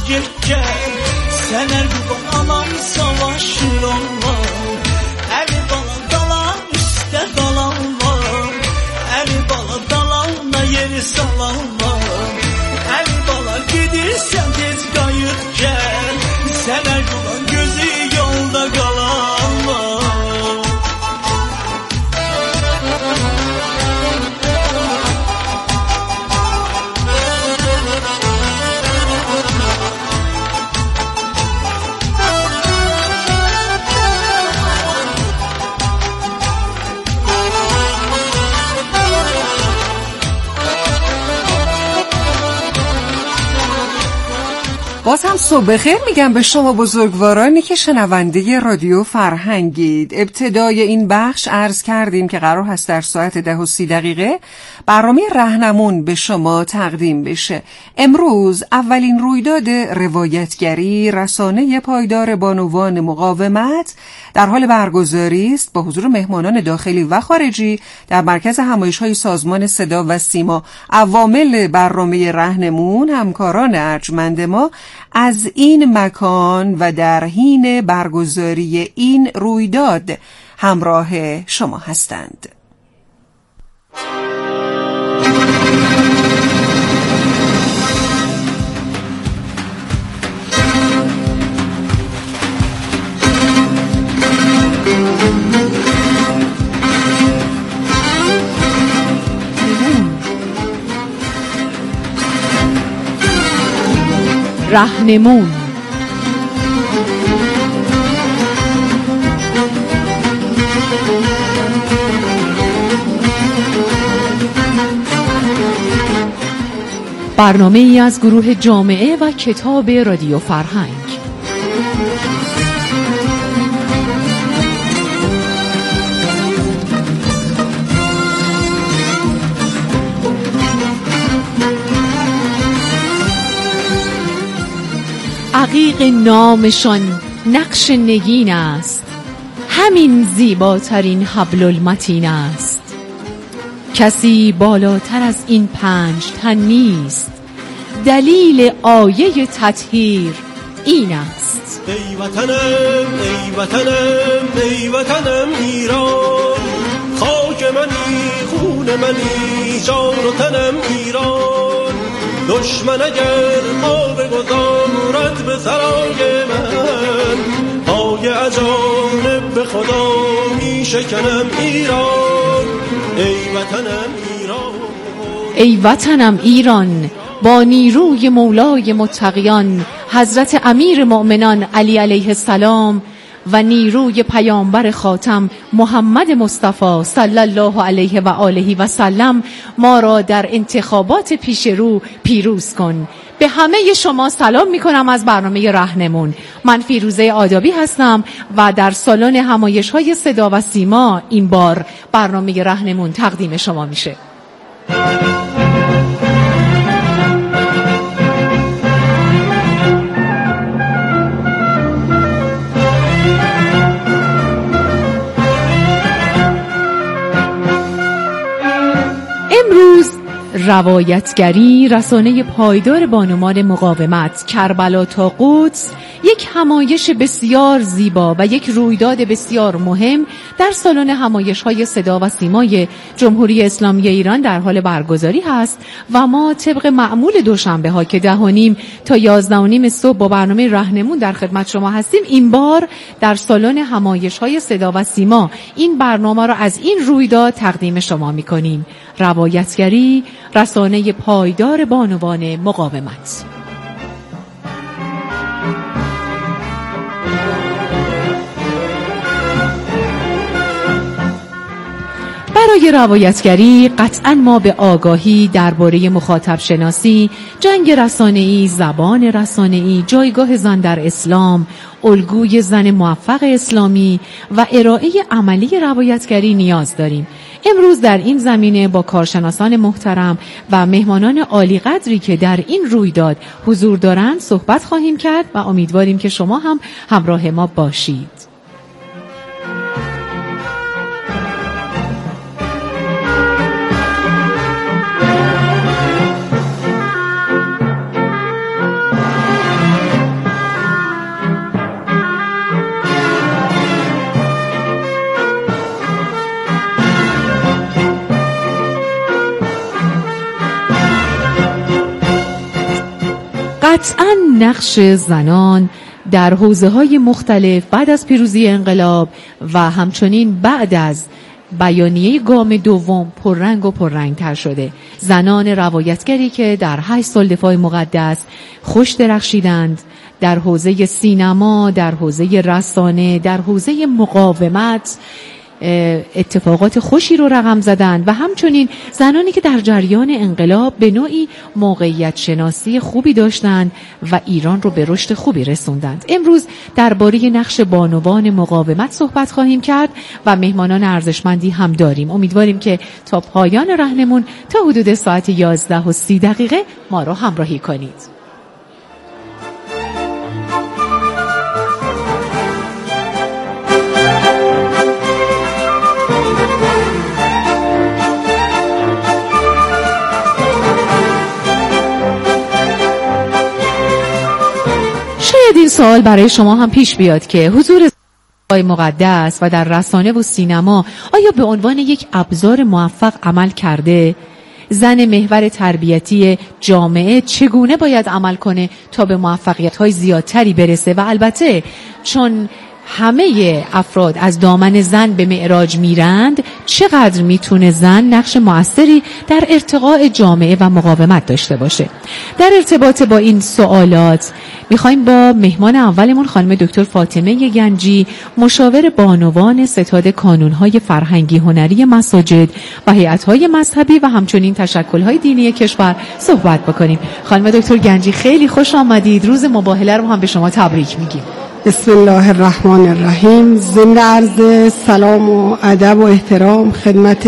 geçken sen her gün alan savaşır Allah. Eli bala dalan üstte dalan var, eli bala dalanla yeri salan var. Eli bala gidirsen tez kayıt gel, sen her gün gözü yolda kalan var. باز هم صبح بخیر میگم به شما بزرگوارانی که شنونده رادیو فرهنگید. ابتدای این بخش عرض کردیم که قرار هست در ساعت 10:30 برنامه رهنمون به شما تقدیم بشه. امروز اولین رویداد روایتگری رسانه پایدار بانوان مقاومت در حال برگزاری است با حضور مهمانان داخلی و خارجی در مرکز همایش‌های سازمان صدا و سیما. عوامل برنامه رهنمون همکاران ارجمند ما از این مکان و در حین برگزاری این رویداد همراه شما هستند. رهنمون. برنامه ای از گروه جامعه و کتاب رادیو فرهنگ. عقیق نامشان نقش نگین است، همین زیباترین حبل المتین است. کسی بالاتر از این 5 تن نیست، دلیل آیه تطهیر این است. ای وطنم ای وطنم ای وطنم ایران، خاک منی خون منی جان و تنم ایران. دشمن اگر پا بگذارد به سرای من، پای اجانب به خدا می شکنم ایران. ای وطنم ایران، ای وطنم ایران، با نیروی مولای متقیان حضرت امیر مؤمنان علی علیه السلام و نیروی پیامبر خاتم محمد مصطفی صلی الله علیه و آله و سلم ما را در انتخابات پیش رو پیروز کن. به همه شما سلام می کنم از برنامه رهنمون. من فیروزه آدابی هستم و در سالن همایش‌های صدا و سیما این بار برنامه رهنمون تقدیم شما میشه. امروز روایتگری رسانه پایدار بانوان مقاومت کربلا تا قدس یک همایش بسیار زیبا و یک رویداد بسیار مهم در سالن همایش‌های صدا و سیمای جمهوری اسلامی ایران در حال برگزاری هست و ما طبق معمول دوشنبه‌ها که 10:30 تا 11:30 صبح با برنامه رهنمون در خدمت شما هستیم، این بار در سالن همایش‌های صدا و سیما این برنامه را از این رویداد تقدیم شما می‌کنیم. روایتگری رسانه پایدار بانوان مقاومت. برای روایتگری قطعاً ما به آگاهی درباره مخاطب شناسی، جنگ رسانه‌ای، زبان رسانه‌ای، جایگاه زن در اسلام، الگوی زن موفق اسلامی و ارائه عملی روایتگری نیاز داریم. امروز در این زمینه با کارشناسان محترم و مهمانان عالی قدری که در این رویداد حضور دارند صحبت خواهیم کرد و امیدواریم که شما هم همراه ما باشید. قطعاً نقش زنان در حوزه‌های مختلف بعد از پیروزی انقلاب و همچنین بعد از بیانیه گام دوم پررنگ و پررنگتر شده. زنان روایتگری که در 8 سال دفاع مقدس خوش درخشیدند، در حوزه سینما، در حوزه رسانه، در حوزه مقاومت اتفاقات خوشی رو رقم زدند و همچنین زنانی که در جریان انقلاب به نوعی موقعیت شناسی خوبی داشتند و ایران رو به رشد خوبی رسوندند. امروز درباره نقش بانوان مقاومت صحبت خواهیم کرد و مهمانان ارزشمندی هم داریم. امیدواریم که تا پایان رهنمون تا حدود ساعت 11:30 ما رو همراهی کنید. این سوال برای شما هم پیش بیاد که حضور زنان مقدس و در رسانه و سینما آیا به عنوان یک ابزار موفق عمل کرده؟ زن محور تربیتی جامعه چگونه باید عمل کنه تا به موفقیت‌های زیادتری برسه؟ و البته چون همه افراد از دامن زن به معراج میرند، چقدر میتونه زن نقش مؤثری در ارتقاء جامعه و مقاومت داشته باشه؟ در ارتباط با این سوالات میخوایم با مهمان اولمون خانم دکتر فاطمه گنجی، مشاور بانوان ستاد کانونهای فرهنگی هنری مساجد و هیئت‌های مذهبی و همچنین تشکل‌های دینی کشور صحبت بکنیم. خانم دکتر گنجی خیلی خوش آمدید. روز مباهله رو هم به شما تبریک میگیم. بسم الله الرحمن الرحیم. ضمن عرض سلام و ادب و احترام خدمت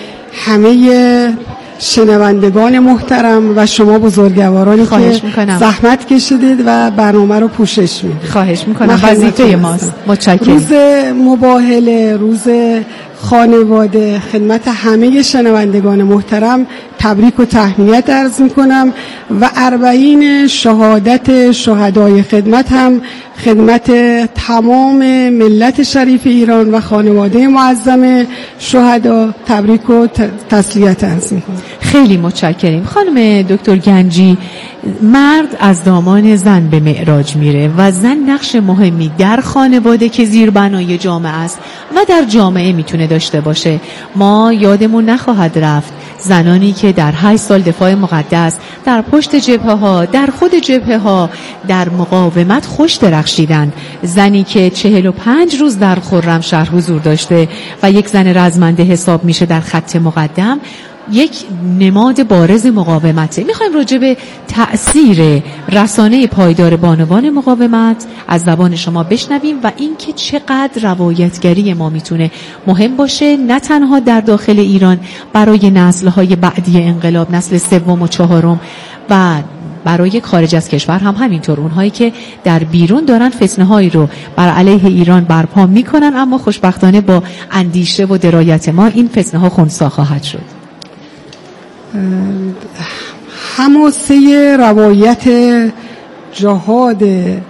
همه شنوندگان محترم و شما بزرگوارانی که زحمت کشیدید و برنامه رو پوشش میدید. خواهش میکنم، وظیفه ماست. متشکرم. روز مباهله، روز خانواده، خدمت همه شنوندگان محترم تبریک و تهنیت عرض میکنم و 40 شهادت شهدای خدمت هم خدمت تمام ملت شریف ایران و خانواده معظم شهدا تبریک و تسلیت عرض میکنم. خیلی متشکریم. خانم دکتر گنجی، مرد از دامان زن به معراج میره و زن نقش مهمی در خانواده که زیربنای جامعه است و در جامعه میتونه داشته باشه. ما یادمون نخواهد رفت زنانی که در 8 سال دفاع مقدس در پشت جبهه ها، در خود جبهه ها، در مقاومت خوش درخشیدند. زنی که 45 روز در خرمشهر حضور داشته و یک زن رزمنده حساب میشه در خط مقدم، یک نماد بارز مقاومته. میخوایم راجع به تأثیر رسانه پایدار بانوان مقاومت از زبان شما بشنویم و اینکه چقدر روایتگری ما میتونه مهم باشه، نه تنها در داخل ایران برای نسل‌های بعدی انقلاب، نسل 3 و 4 و برای خارج از کشور هم همینطور. اونهایی که در بیرون دارن فتنه‌هایی رو بر علیه ایران برپا میکنن، اما خوشبختانه با اندیشه و درایت ما این فتنه‌ها خنثی خواهد شد. حماسه روایت جهاد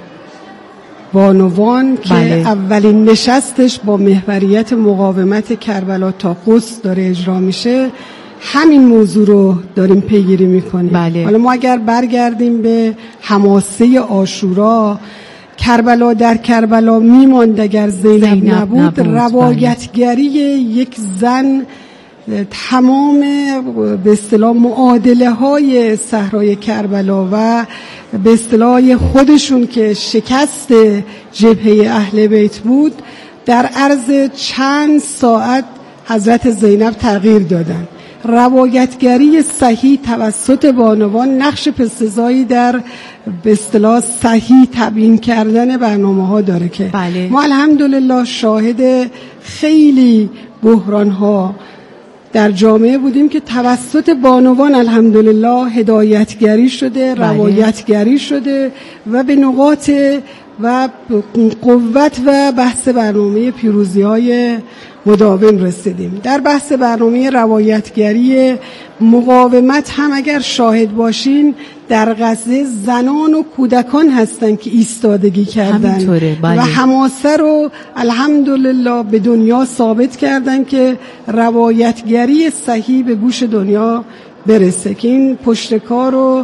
بانوان که اولین نشستش با محوریت مقاومت کربلا تا قدس داره اجرا میشه، همین موضوع رو داریم پیگیری میکنیم. حالا ما اگر برگردیم به حماسه عاشورا، کربلا در کربلا میماند اگر زینب نبود، روایتگری یک زن تمام به اصطلاح معادله های صحرای کربلا و به اصطلاح خودشون که شکست جبهه اهل بیت بود، در عرض چند ساعت حضرت زینب تغییر دادن. روایتگری صحیح توسط بانوان نقش پست‌زایی در به اصطلاح صحیح تبیین کردن برنامه‌ها داره که ما الحمدلله شاهد خیلی بحران‌ها در جامعه بودیم که توسط بانوان الحمدلله هدایتگری شده، روایتگری شده و به نقاط و قوت و بحث برنامه پیروزی‌های مداوم رسیدیم. در بحث برنامه روایتگری مقاومت هم اگر شاهد باشین، در غزه زنان و کودکان هستن که ایستادگی کردن و حماسه رو الحمدلله به دنیا ثابت کردن که روایتگری صحیح به گوش دنیا برسه، که این پشتکار و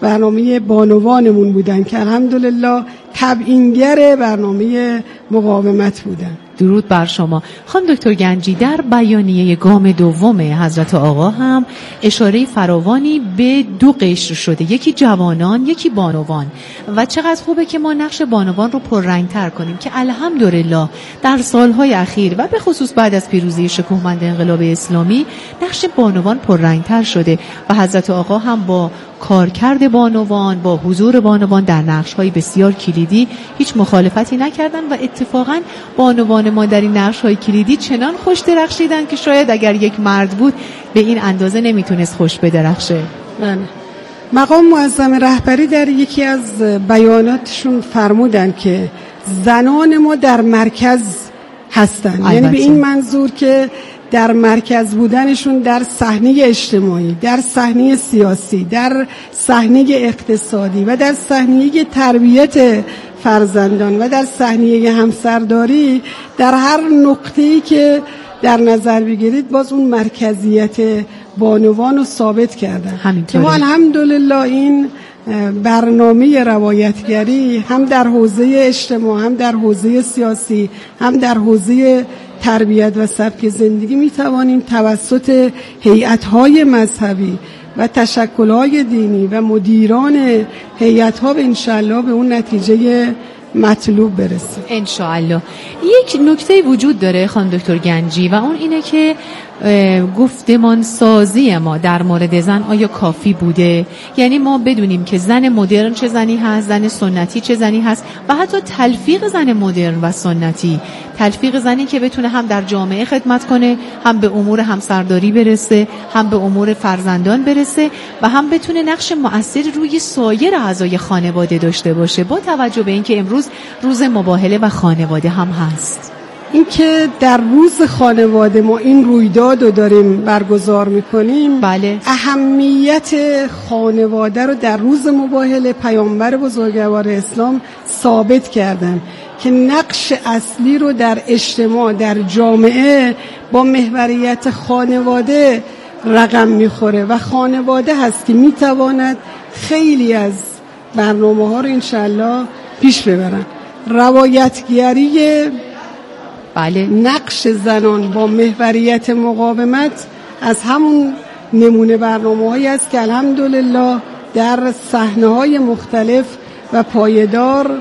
برنامه بانوانمون بودن که الحمدلله تبیینگر برنامه مقاومت بودن. درود بر شما. خانم دکتر گنجی، در بیانیه گام دوم حضرت آقا هم اشاره فراوانی به دو قشر شده، یکی جوانان یکی بانوان، و چقدر خوبه که ما نقش بانوان رو پررنگ‌تر کنیم که الحمدلله در سالهای اخیر و به خصوص بعد از پیروزی شکوهمند انقلاب اسلامی نقش بانوان پررنگ‌تر شده و حضرت آقا هم با کارکرد بانوان، با حضور بانوان در نقش‌های بسیار کلیدی هیچ مخالفتی نکردن و اتفاقاً بانوان ما در این نقش‌های کلیدی چنان خوش درخشیدن که شاید اگر یک مرد بود به این اندازه نمیتونست خوش بدرخشه. مقام معظم رهبری در یکی از بیاناتشون فرمودن که زنان ما در مرکز هستن، یعنی به این منظور که در مرکز بودنشون در صحنه اجتماعی، در صحنه سیاسی، در صحنه اقتصادی و در صحنه تربیت فرزندان و در صحنه همسرداری، در هر نقطه‌ای که در نظر بگیرید باز اون مرکزیت بانوان رو ثابت کردن که ما الحمدلله این برنامه روایتگری هم در حوزه اجتماع، هم در حوزه سیاسی، هم در حوزه تربیت و سبک زندگی می توانیم توسط هیئت‌های مذهبی و تشکل‌های دینی و مدیران هیئت‌ها انشالله به اون نتیجه مطلوب برسیم. انشالله. یک نکته وجود داره خانم دکتر گنجی و اون اینه که گفتمان سازی ما در مورد زن آیا کافی بوده؟ یعنی ما بدونیم که زن مدرن چه زنی هست، زن سنتی چه زنی هست و حتی تلفیق زن مدرن و سنتی، تلفیق زنی که بتونه هم در جامعه خدمت کنه، هم به امور همسرداری برسه، هم به امور فرزندان برسه و هم بتونه نقش مؤثری روی سایر اعضای خانواده داشته باشه، با توجه به اینکه امروز روز مباهله و خانواده هم هست. این که در روز خانواده ما این رویداد رو داریم برگزار میکنیم، بله. اهمیت خانواده رو در روز مباهله پیامبر بزرگوار اسلام ثابت کردن که نقش اصلی رو در اجتماع، در جامعه با محوریت خانواده رقم میخوره و خانواده هست که میتواند خیلی از برنامه ها رو انشالله پیش ببرن. روایتگری بله. نقش زنان با محوریت مقاومت از همون نمونه برنامه‌هایی است که الحمدلله در صحنه‌های مختلف و پایدار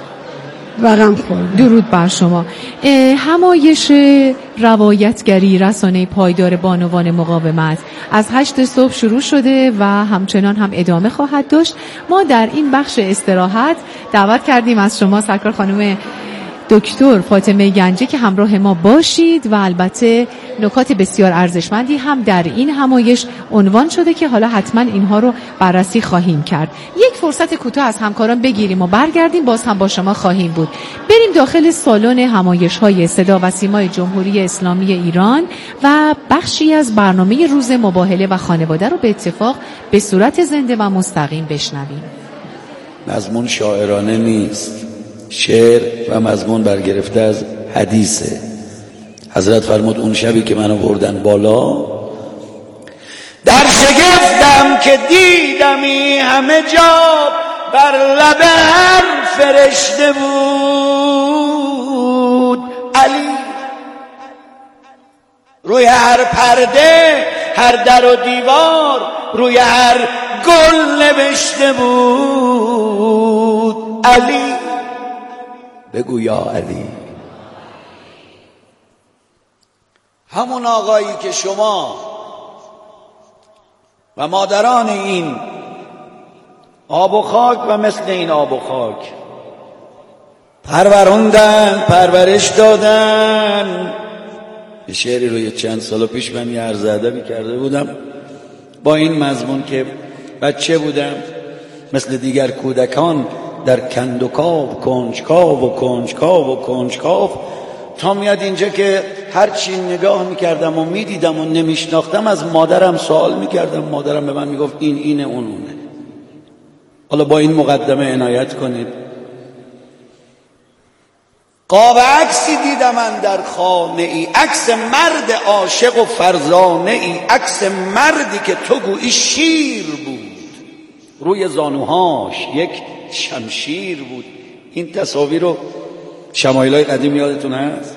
رقم خورد. درود بر شما. همایش روایتگری رسانه پایدار بانوان مقاومت از 8 صبح شروع شده و همچنان هم ادامه خواهد داشت. ما در این بخش استراحت دعوت کردیم از شما سرکار خانم دکتر فاطمه گنجی که همراه ما باشید و البته نکات بسیار ارزشمندی هم در این همایش عنوان شده که حالا حتما اینها رو بررسی خواهیم کرد. یک فرصت کوتاه از همکاران بگیریم و برگردیم، باز هم با شما خواهیم بود. بریم داخل سالن همایش‌های صدا و سیمای جمهوری اسلامی ایران و بخشی از برنامه روز مباهله و خانواده رو به اتفاق به صورت زنده و مستقیم بشنویم. مضمون شاعرانه نیست، شعر و مضمون برگرفته از حدیثه. حضرت فرمود اون شبی که منو بردن بالا در شگفتم که دیدمی همه جا بر لب هر فرشته بود علی، روی هر پرده، هر در و دیوار، روی هر گل نوشته بود علی. بگو یا علی. همون آقایی که شما و مادران این آب و خاک و مثل این آب و خاک پروروندن، پرورش دادن. یه شعری رو یه چند سال پیش من یه عرض ادبی کرده بودم با این مضمون که بچه بودم مثل دیگر کودکان در کندوکاو کنجکاو و کنجکاو و کنجکاو تا میاد اینجا که هرچی نگاه میکردم و میدیدم و نمیشناختم از مادرم سوال میکردم، مادرم به من میگفت این اینه اون اونه. حالا با این مقدمه عنایت کنید. قاب عکسی دیدم من در خانه ای، عکس مرد عاشق و فرزانه ای، عکس مردی که تو گویی شیر بود روی زانوهاش یک شمشیر بود. این تصاویر رو شمایل‌های قدیم یادتون هست؟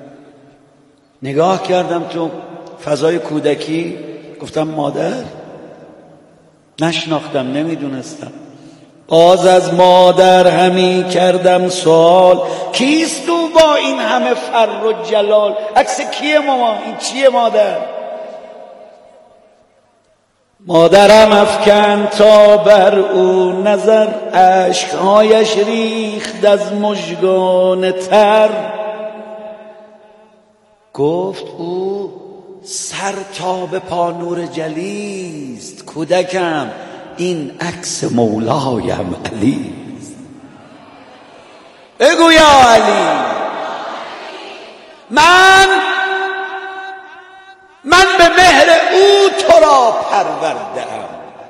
نگاه کردم تو فضای کودکی، گفتم مادر. نشناختم، نمیدونستم. باز از مادر همی کردم سوال، کیست تو با این همه فر و جلال؟ عکس کیه مامان؟ این چیه مادر؟ مادرم افکند تا بر او نظر، اشکهایش ریخت از مژگان تر. گفت او سر تا به پا نور جلیست، کودکم این عکس مولایم علیست. بگو یا علی، من به مهر او تو را پرورده‌ام،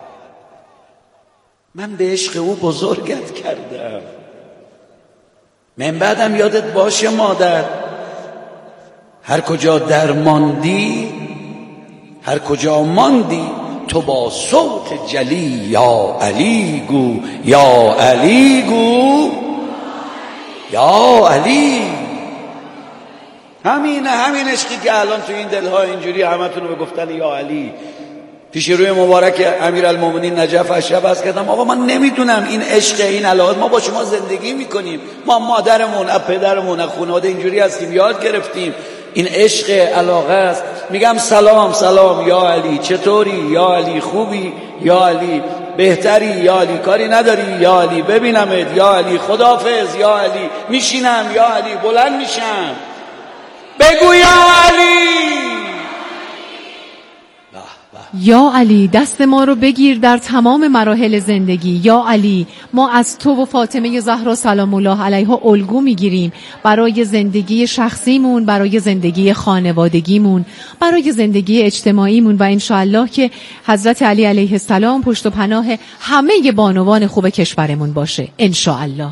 من به عشق او بزرگت کردم. من بعدم یادت باشه مادر، هر کجا درماندی، هر کجا ماندی، تو با صوت جلی یا علی گو، یا علی گو، یا علی. همین عشقی که الان تو این دلها اینجوری همتون رو به گفتن یا علی. پیش روی مبارک امیرالمومنین نجف اشرف عرض کردم آقا من نمیدونم این عشق، این علاقه، ما با شما زندگی میکنیم، ما مادرمون از پدرمون از خانواده اینجوری هستیم، یاد گرفتیم این عشق علاقه است. میگم سلام یا علی، چطوری یا علی؟ خوبی یا علی؟ بهتری یا علی؟ کاری نداری یا علی؟ ببینمت یا علی؟ خداحافظ یا علی؟ میشینم یا علی؟ بلند میشم؟ بگو یا علی. یا علی دست ما رو بگیر در تمام مراحل زندگی. یا علی ما از تو و فاطمه زهرا سلام الله علیها الگو میگیریم برای زندگی شخصیمون، برای زندگی خانوادگیمون، برای زندگی اجتماعیمون و انشاءالله که حضرت علی علیه السلام پشت و پناه همه بانوان خوب کشورمون باشه انشاءالله.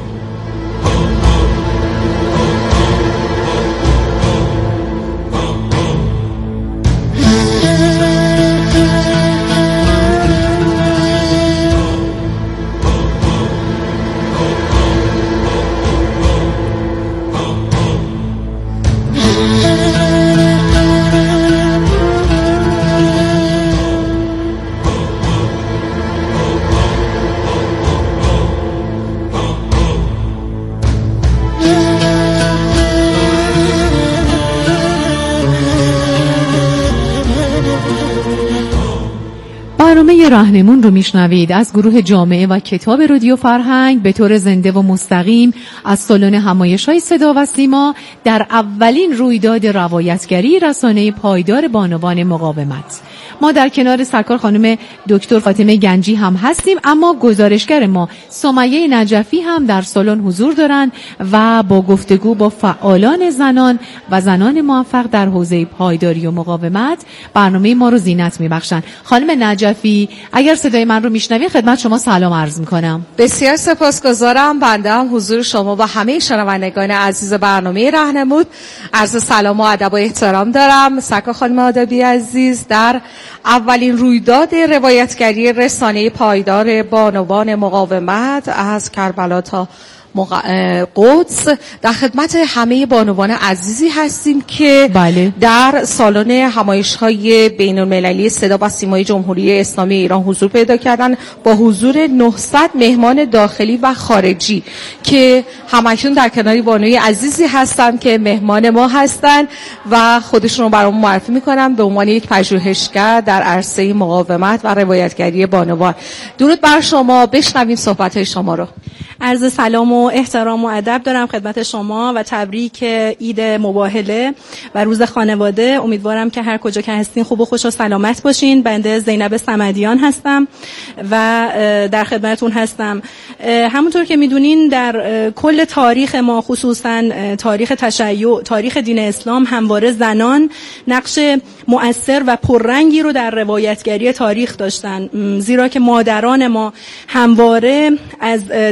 برنامه راهنمون رو میشنوید از گروه جامعه و کتاب رادیو فرهنگ به طور زنده و مستقیم از سالن همایش‌های صدا و سیما در اولین رویداد روایتگری رسانه پایدار بانوان مقاومت. ما در کنار سرکار خانم دکتر فاطمه گنجی هم هستیم، اما گزارشگر ما سمیه نجفی هم در سالن حضور دارند و با گفتگو با فعالان زنان و زنان موفق در حوزه پایداری و مقاومت برنامه ما رو زینت میبخشن. خانم نجفی اگر صدای من رو میشنوید خدمت شما سلام عرض میکنم. بسیار سپاسگزارم. بنده هم حضور شما و همه شنوندگان عزیز برنامه راهنمود عرض سلام و ادب و احترام دارم. سرکار خانم آدابی عزیز در اولین رویداد روایتگری رسانه پایدار بانوان مقاومت از کربلا تا قدس در خدمت همه بانوان عزیزی هستیم که بله. در سالن همایش‌های بین‌المللی صدا و سیمای جمهوری اسلامی ایران حضور پیدا کردن با حضور 900 مهمان داخلی و خارجی که همشون در کنار بانوی عزیزی هستن که مهمان ما هستن و خودشون رو برامون معرفی میکنن به عنوان یک پژوهشگر در عرصه مقاومت و روایتگری بانوان. درود بر شما، بشنویم صحبت‌های شما رو. عرض سلام و احترام و ادب دارم خدمت شما و تبریک عید مباهله و روز خانواده. امیدوارم که هر کجا که هستین خوب و خوش و سلامت باشین. بنده زینب صمدیان هستم و در خدمتون هستم. همونطور که میدونین در کل تاریخ ما، خصوصا تاریخ تشیع، تاریخ دین اسلام، همواره زنان نقش مؤثر و پررنگی رو در روایتگری تاریخ داشتن، زیرا که مادران ما همواره از دست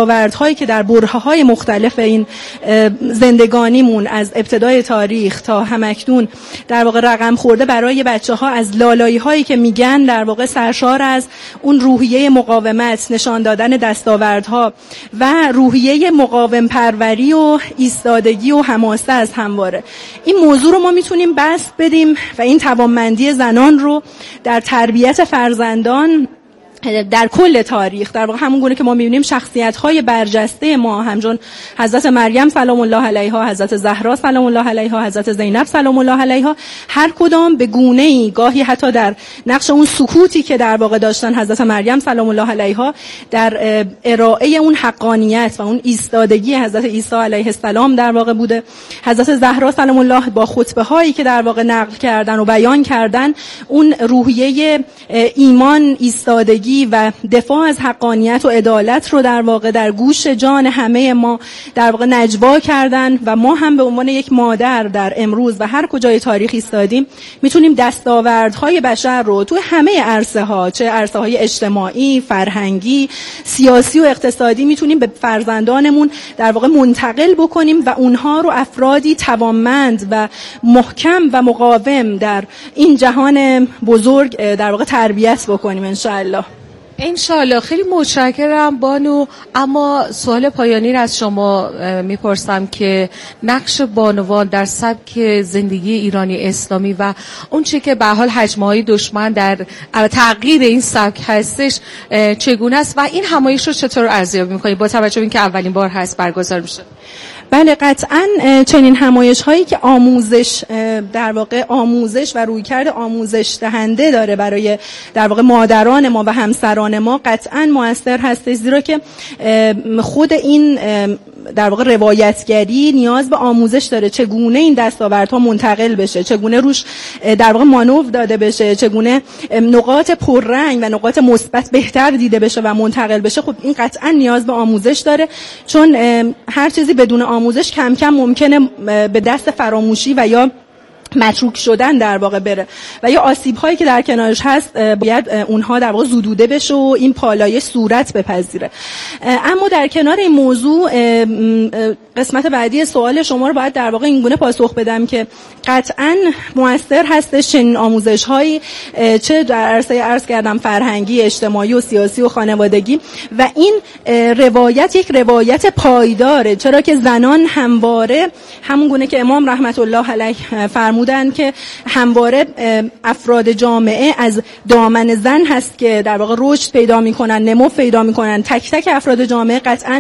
دستاوردهایی که در برهه‌های مختلف این زندگانیمون از ابتدای تاریخ تا همکنون در واقع رقم خورده برای بچه‌ها، از لالایی‌هایی که میگن در واقع سرشار از اون روحیه مقاومت، نشان دادن دستاوردها و روحیه مقاوم پروری و ایستادگی و حماسه از همواره. این موضوع رو ما میتونیم بسط بدیم و این توانمندی زنان رو در تربیت فرزندان در کل تاریخ، در واقع همون گونه که ما می‌بینیم شخصیت‌های برجسته ما همچون حضرت مریم سلام الله علیها، حضرت زهرا سلام الله علیها، حضرت زینب سلام الله علیها، هر کدام به گونه‌ای، گاهی حتی در نقش اون سکوتی که در واقع داشتن حضرت مریم سلام الله علیها در ارائه اون حقانیت و اون ایستادگی حضرت عیسی علیه السلام در واقع بوده. حضرت زهرا سلام الله با خطبه‌هایی که در واقع نقل کردن و بیان کردن اون روحیه ایمان، ایستادگی و دفاع از حقانیت و عدالت رو در واقع در گوش جان همه ما در واقع نجوا کردن و ما هم به عنوان یک مادر در امروز و هر کجای تاریخ ایستادیم میتونیم دستاوردهای بشر رو توی همه عرصه‌ها، چه عرصه‌های اجتماعی، فرهنگی، سیاسی و اقتصادی، میتونیم به فرزندانمون در واقع منتقل بکنیم و اونها رو افرادی توانمند و محکم و مقاوم در این جهان بزرگ در واقع تربیت بکنیم انشاءالله. انشالله. خیلی متشکرم بانو. اما سوال پایانی را از شما میپرسم که نقش بانوان در سبک زندگی ایرانی اسلامی و اون چی که به حال هجمه‌های دشمن در تغییر این سبک هستش چگونه است و این همایش رو چطور ارزیابی می‌کنید با توجه به اینکه اولین بار هست برگزار میشه؟ بله، قطعاً چنین همایش هایی که آموزش در واقع آموزش و رویکرد آموزش دهنده داره برای در واقع مادران ما و همسران ما قطعاً مؤثر هست، زیرا که خود این در واقع روایتگری نیاز به آموزش داره، چگونه این دستاوردها منتقل بشه، چگونه روش در واقع مانور داده بشه، چگونه نقاط پررنگ و نقاط مثبت بهتر دیده بشه و منتقل بشه. خب این قطعا نیاز به آموزش داره، چون هر چیزی بدون آموزش کم کم ممکنه به دست فراموشی و یا متروک شدن در واقع بره و یا آسیب هایی که در کنارش هست باید اونها در واقع زدوده بشه و این پالایش صورت بپذیره. اما در کنار این موضوع قسمت بعدی سوال شما رو باید در واقع این گونه پاسخ بدم که قطعاً مؤثر هستش چنین آموزش هایی، چه در عرصه عرض کردم فرهنگی، اجتماعی و سیاسی و خانوادگی، و این روایت یک روایت پایداره، چرا که زنان همواره همون گونه که امام رحمت الله علیه فرمودن که همواره افراد جامعه از دامن زن هست که در واقع رشد پیدا میکنن، نمو پیدا میکنن. تک تک افراد جامعه قطعاً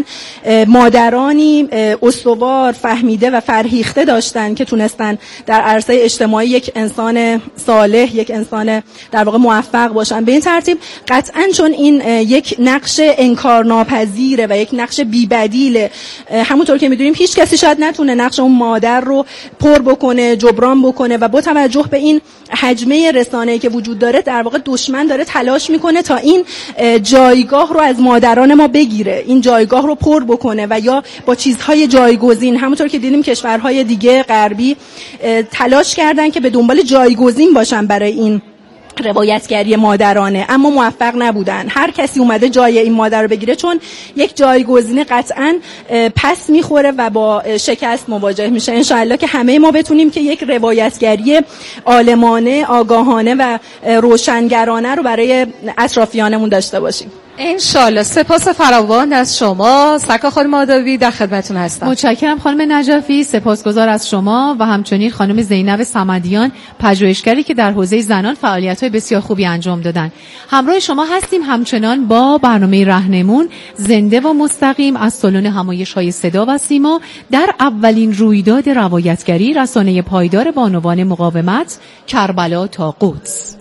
مادرانی استوار، فهمیده و فرهیخته داشتن که تونستن در عرصه اجتماعی یک انسان صالح، یک انسان در واقع موفق باشن. به این ترتیب قطعاً چون این یک نقش انکارناپذیره و یک نقش بی‌بدیله، همونطور که میدونیم هیچ کسی شاید نتونه نقش اون مادر رو پر بکنه، جبران بکنه و با توجه به این حجمه رسانه‌ای که وجود داره در واقع دشمن داره تلاش میکنه تا این جایگاه رو از مادران ما بگیره، این جایگاه رو پر بکنه و یا با چیزهای جایگزین، همونطور که دیدیم کشورهای دیگه غربی تلاش کردن که به دنبال جایگزین باشن برای این روایتگری مادرانه، اما موفق نبودن. هر کسی اومده جای این مادر رو بگیره، چون یک جایگزین قطعاً پس میخوره و با شکست مواجه میشه. انشاءالله که همه ما بتونیم که یک روایتگری عالمانه، آگاهانه و روشنگرانه رو برای اطرافیانمون داشته باشیم. انشالله. سپاس فراوان از شما. سکا خانم آدابی در خدمتتون هستم. متشکرم خانم نجفی، سپاسگزار از شما و همچنین خانم زینب صمدیان، پژوهشگری که در حوزه زنان فعالیت‌های بسیار خوبی انجام دادن. همراه شما هستیم همچنان با برنامه رهنمون زنده و مستقیم از سالن همایش‌های صدا و سیما در اولین رویداد روایتگری رسانه پایدار بانوان مقاومت کربلا تا قدس.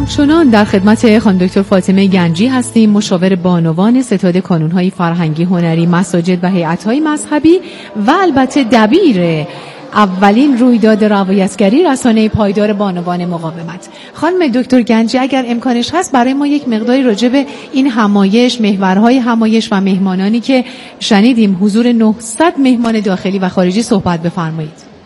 همچنان در خدمت خانم دکتر فاطمه گنجی هستیم، مشاور بانوان ستاد کانون‌های فرهنگی، هنری، مساجد و هیئت‌های مذهبی و البته دبیر اولین رویداد روایتگری رسانه پایدار بانوان مقاومت. خانم دکتر گنجی اگر امکانش هست برای ما یک مقداری راجع به این همایش، محورهای همایش و مهمانانی که شنیدیم حضور 900 مهمان داخلی و خارجی صحبت بفرمایید.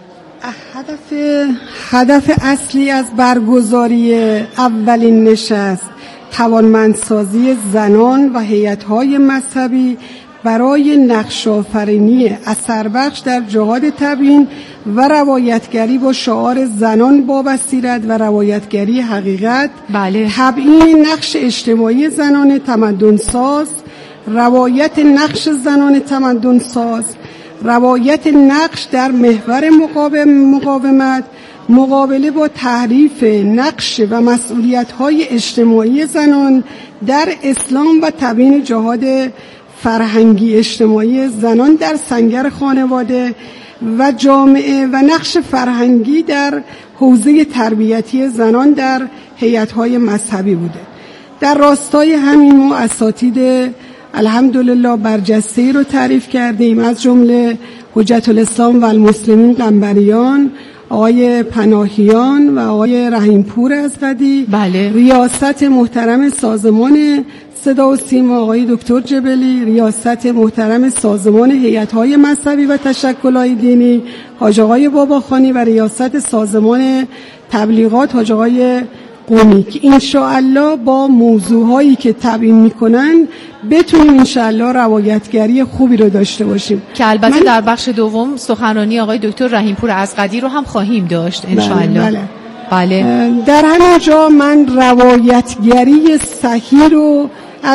هدف اصلی از برگزاری اولین نشست توانمندسازی زنان و هیئت‌های مذهبی برای نقش‌آفرینی اثربخش در جهاد تبیین و روایتگری با شعار زنان با بصیرت و روایتگری حقیقت. بله. تبیین نقش اجتماعی زنان تمدن‌ساز، روایت نقش زنان تمدن‌ساز، روایت نقش در محور مقاومت، مقابله با تحریف نقش و مسئولیت‌های اجتماعی زنان در اسلام و تبیین جهاد فرهنگی اجتماعی زنان در سنگر خانواده و جامعه و نقش فرهنگی در حوزه تربیتی زنان در هیئت‌های مذهبی بوده. در راستای همین ما اساتید الحمدلله برجسته‌ای رو تعریف کردیم، از جمله حجت الاسلام و المسلمین قنبریان، آقای پناهیان و آقای رحیمپور ازغدی. بله. ریاست محترم سازمان صدا و سیما آقای دکتر جبلی، ریاست محترم سازمان هیئت‌های مذهبی و تشکل‌های دینی حاج آقای باباخانی و ریاست سازمان تبلیغات حاج آقای قومی، که انشاءالله با موضوعهایی که تبیین میکنن بتونیم انشاءالله روایتگری خوبی رو داشته باشیم که البته در بخش دوم سخنرانی آقای دکتر رحیمپور ازغدی رو هم خواهیم داشت انشاءالله. بله. در همین جا من روایتگری صحیح رو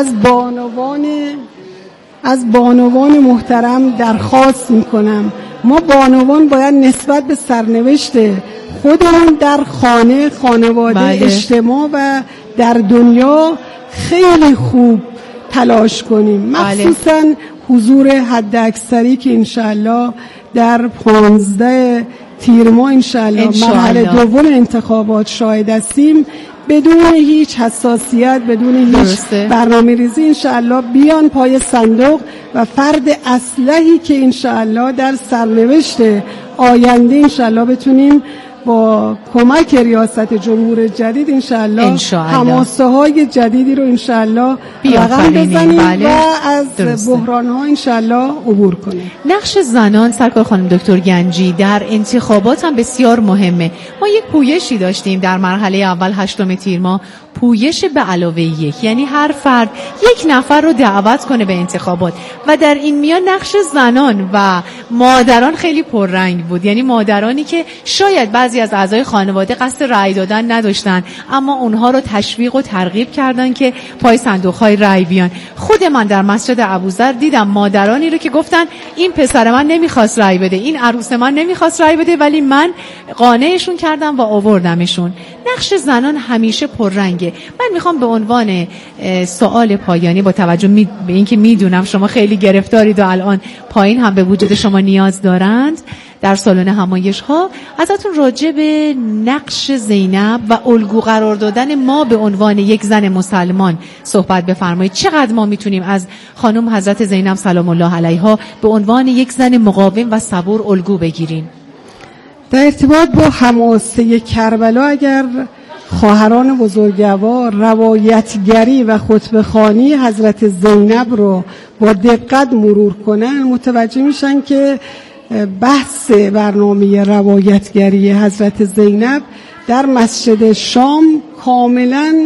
از بانوان محترم درخواست میکنم. ما بانوان باید نسبت به سرنوشت خودمون در خانواده، بله. اجتماع و در دنیا خیلی خوب تلاش کنیم، مخصوصا حضور حد اکثری که انشاءالله در 15 تیر ماه انشاءالله مرحله دوم انتخابات شاهد هستیم، بدون هیچ حساسیت، بدون هیچ برنامه ریزی انشاءالله بیان پای صندوق و فرد اصلحی که انشاءالله در سرنوشت آینده انشاءالله بتونیم با کمک ریاست جمهور جدید انشاءالله حماسه های جدیدی رو انشاءالله رقم بزنیم. بله. و از بحران ها انشاءالله عبور کنیم. نقش زنان سرکار خانم دکتر گنجی در انتخابات هم بسیار مهمه. ما یک پویشی داشتیم در مرحله اول 8 تیر ماه، پویش به علاوه 1، یعنی هر فرد یک نفر رو دعوت کنه به انتخابات و در این میان نقش زنان و مادران خیلی پررنگ بود، یعنی مادرانی که شاید بعضی از اعضای خانواده قصد رأی دادن نداشتن اما اونها رو تشویق و ترغیب کردن که پای صندوق‌های رأی بیان. خود من در مسجد ابوذر دیدم مادرانی رو که گفتن این پسر من نمیخواست رأی بده، این عروس من نمیخواست رأی بده، ولی من قانعشون کردم و آوردمشون. نقش زنان همیشه پررنگه. من میخوام به عنوان سوال پایانی با توجه به اینکه میدونم شما خیلی گرفتارید و الان پایین هم به وجود شما نیاز دارند در سالن همایش ها، ازتون راجع به نقش زینب و الگو قرار دادن ما به عنوان یک زن مسلمان صحبت بفرمایید. چقدر ما میتونیم از خانم حضرت زینب سلام الله علیها به عنوان یک زن مقاوم و صبور الگو بگیریم؟ در ارتباط با حماسه کربلا اگر خواهران بزرگوار روایتگری و خطبه‌خوانی حضرت زینب رو با دقت مرور کنن، متوجه میشن که بحث برنامه روایتگری حضرت زینب در مسجد شام کاملا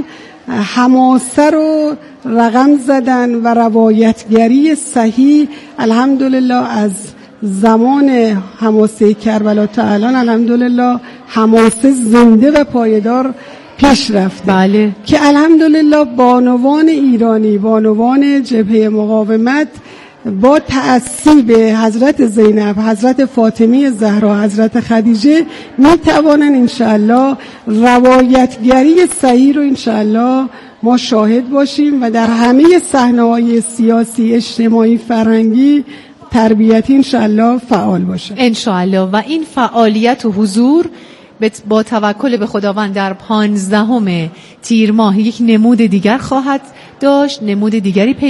حماسه رو رقم زدن و روایتگری صحیح الحمدلله از زمان حماسه کربلا تا الان الحمدلله حماسه زنده و پایدار پیش رفته. بله. که الحمدلله بانوان ایرانی، بانوان جبهه مقاومت با تأثیر به حضرت زینب، حضرت فاطمه زهرا، حضرت خدیجه میتوانن انشاءالله روایتگری صحیح رو انشاءالله ما شاهد باشیم و در همه صحنه‌های سیاسی، اجتماعی، فرهنگی، تربیتی انشاءالله فعال باشه. انشاءالله. و این فعالیت و حضور با توکل به خداوند در 15 تیر ماه یک نمود دیگر خواهد داشت، نمود دیگری